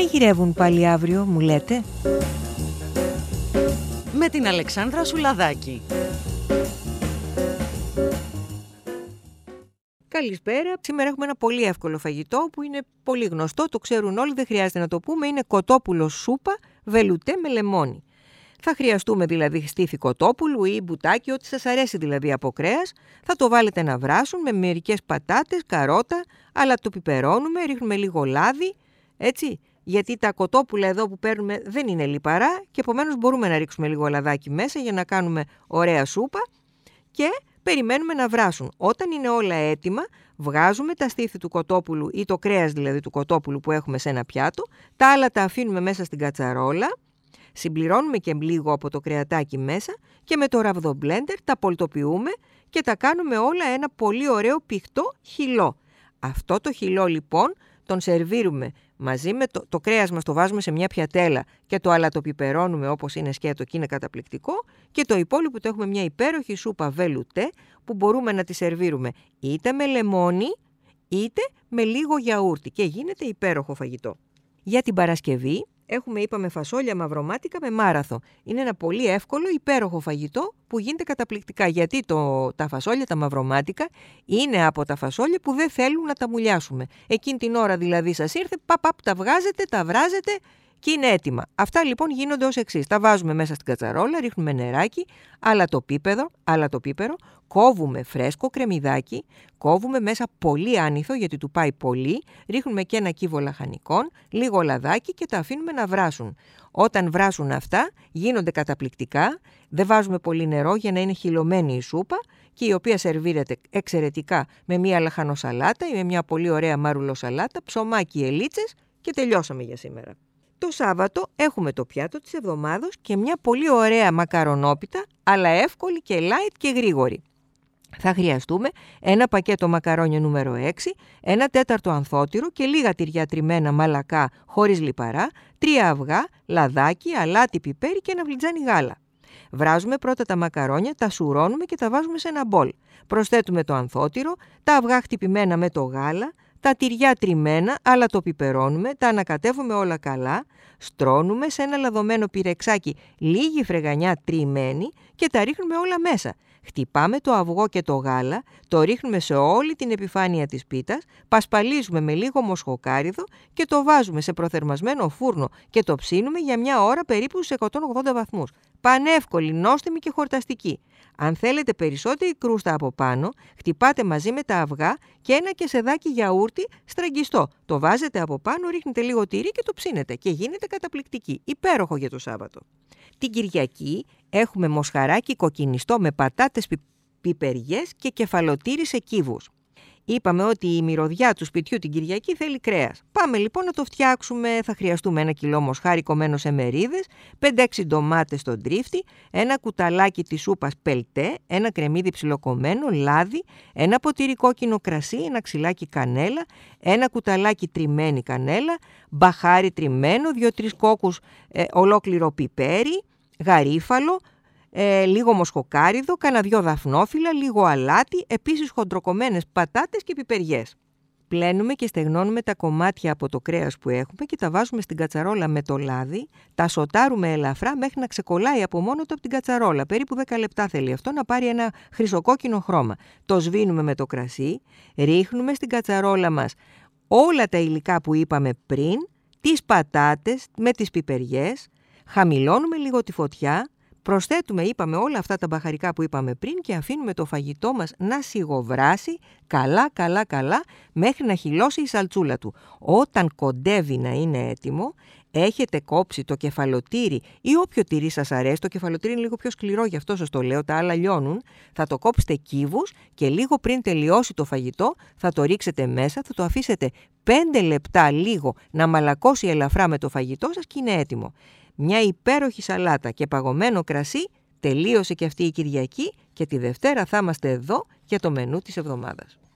μαγειρεύουν πάλι αύριο, μου λέτε? Με την Αλεξάνδρα Σουλαδάκη. Καλησπέρα. Σήμερα έχουμε ένα πολύ εύκολο φαγητό που είναι πολύ γνωστό, το ξέρουν όλοι, δεν χρειάζεται να το πούμε. Είναι κοτόπουλο σούπα βελουτέ με λεμόνι. Θα χρειαστούμε δηλαδή στήθη κοτόπουλου ή μπουτάκι, ό,τι σας αρέσει δηλαδή από κρέας. Θα το βάλετε να βράσουν με μερικές πατάτες, καρότα, αλλά το πιπερώνουμε, ρίχνουμε λίγο λάδι, έτσι. Γιατί τα κοτόπουλα εδώ που παίρνουμε δεν είναι λιπαρά και επομένως μπορούμε να ρίξουμε λίγο λαδάκι μέσα για να κάνουμε ωραία σούπα και περιμένουμε να βράσουν. Όταν είναι όλα έτοιμα, βγάζουμε τα στήθη του κοτόπουλου ή το κρέας δηλαδή του κοτόπουλου που έχουμε σε ένα πιάτο, τα άλλα τα αφήνουμε μέσα στην κατσαρόλα, συμπληρώνουμε και λίγο από το κρεατάκι μέσα και με το ραβδομπλέντερ τα πολτοποιούμε και τα κάνουμε όλα ένα πολύ ωραίο πηχτό χυλό. Αυτό το χυλό λοιπόν τον σερβίρουμε μαζί με το κρέας μας, το βάζουμε σε μια πιατέλα και το αλατοπιπερώνουμε όπως είναι σκέτο και είναι καταπληκτικό, και το υπόλοιπο το έχουμε μια υπέροχη σούπα βελουτέ που μπορούμε να τη σερβίρουμε είτε με λεμόνι είτε με λίγο γιαούρτι και γίνεται υπέροχο φαγητό. Για την Παρασκευή έχουμε, είπαμε, φασόλια μαυρομάτικα με μάραθο. Είναι ένα πολύ εύκολο, υπέροχο φαγητό που γίνεται καταπληκτικά, γιατί τα φασόλια τα μαυρομάτικα είναι από τα φασόλια που δεν θέλουν να τα μουλιάσουμε. Εκείνη την ώρα δηλαδή σας ήρθε, τα βγάζετε, τα βράζετε και είναι έτοιμα. Αυτά λοιπόν γίνονται ως εξής. Τα βάζουμε μέσα στην κατσαρόλα, ρίχνουμε νεράκι, αλατοπίπερο, κόβουμε φρέσκο κρεμμυδάκι, κόβουμε μέσα πολύ άνηθο γιατί του πάει πολύ, ρίχνουμε και ένα κύβο λαχανικών, λίγο λαδάκι και τα αφήνουμε να βράσουν. Όταν βράσουν αυτά γίνονται καταπληκτικά, δεν βάζουμε πολύ νερό για να είναι χυλωμένη η σούπα και η οποία σερβίρεται εξαιρετικά με μια λαχανοσαλάτα ή με μια πολύ ωραία μαρουλοσαλάτα, ψωμάκι, ελίτσες και τελειώσαμε για σήμερα. Το Σάββατο έχουμε το πιάτο της εβδομάδος και μια πολύ ωραία μακαρονόπιτα, αλλά εύκολη και light και γρήγορη. Θα χρειαστούμε ένα πακέτο μακαρόνια νούμερο 6, ένα τέταρτο ανθότυρο και λίγα τυριά τριμμένα μαλακά χωρίς λιπαρά, 3 αυγά, λαδάκι, αλάτι, πιπέρι και ένα βλιτζάνι γάλα. Βράζουμε πρώτα τα μακαρόνια, τα σουρώνουμε και τα βάζουμε σε ένα μπολ. Προσθέτουμε το ανθότυρο, τα αυγά χτυπημένα με το γάλα, τα τυριά τριμμένα, αλλά το πιπερώνουμε, τα ανακατεύουμε όλα καλά, στρώνουμε σε ένα λαδωμένο πυρεξάκι λίγη φρεγανιά τριμμένη και τα ρίχνουμε όλα μέσα. Χτυπάμε το αυγό και το γάλα, το ρίχνουμε σε όλη την επιφάνεια της πίτας, πασπαλίζουμε με λίγο μοσχοκάριδο και το βάζουμε σε προθερμασμένο φούρνο και το ψήνουμε για μια ώρα περίπου στους 180 βαθμούς. Πανεύκολη, νόστιμη και χορταστική. Αν θέλετε περισσότερη κρούστα από πάνω, χτυπάτε μαζί με τα αυγά και ένα κεσεδάκι γιαούρτι στραγγιστό. Το βάζετε από πάνω, ρίχνετε λίγο τυρί και το ψήνετε και γίνεται καταπληκτική. Υπέροχο για το Σάββατο. Την Κυριακή έχουμε μοσχαράκι κοκκινιστό με πατάτες πιπεριές και κεφαλοτήρι σε κύβους. Είπαμε ότι η μυρωδιά του σπιτιού την Κυριακή θέλει κρέας. Πάμε λοιπόν να το φτιάξουμε. Θα χρειαστούμε 1 κιλό μοσχάρι κομμένο σε μερίδες, 5-6 ντομάτες στον τρίφτη, ένα κουταλάκι της σούπας πελτέ, ένα κρεμμύδι ψιλοκομμένο, λάδι, ένα ποτήρι κόκκινο κρασί, ένα ξυλάκι κανέλα, ένα κουταλάκι τριμμένη κανέλα, μπαχάρι τριμμένο, 2-3 κόκκους ολόκληρο πιπέρι, γαρίφαλο, λίγο μοσχοκάριδο, κάνα 2 δαφνόφυλλα, λίγο αλάτι, επίσης χοντροκομμένες πατάτες και πιπεριές. Πλένουμε και στεγνώνουμε τα κομμάτια από το κρέας που έχουμε και τα βάζουμε στην κατσαρόλα με το λάδι, τα σοτάρουμε ελαφρά μέχρι να ξεκολλάει από μόνο του από την κατσαρόλα. Περίπου 10 λεπτά θέλει αυτό να πάρει ένα χρυσοκόκκινο χρώμα. Το σβήνουμε με το κρασί, ρίχνουμε στην κατσαρόλα μας όλα τα υλικά που είπαμε πριν, τις πατάτες με τις πιπεριές, χαμηλώνουμε λίγο τη φωτιά, προσθέτουμε, είπαμε, όλα αυτά τα μπαχαρικά που είπαμε πριν και αφήνουμε το φαγητό μας να σιγοβράσει καλά μέχρι να χυλώσει η σαλτσούλα του. Όταν κοντεύει να είναι έτοιμο, έχετε κόψει το κεφαλοτήρι ή όποιο τυρί σας αρέσει. Το κεφαλοτήρι είναι λίγο πιο σκληρό, γι' αυτό σας το λέω, τα άλλα λιώνουν. Θα το κόψετε κύβους και λίγο πριν τελειώσει το φαγητό θα το ρίξετε μέσα, θα το αφήσετε 5 λεπτά λίγο να μαλακώσει ελαφρά με το φαγητό σας και είναι έτοιμο. Μια υπέροχη σαλάτα και παγωμένο κρασί, τελείωσε και αυτή η Κυριακή και τη Δευτέρα θα είμαστε εδώ για το μενού της εβδομάδας.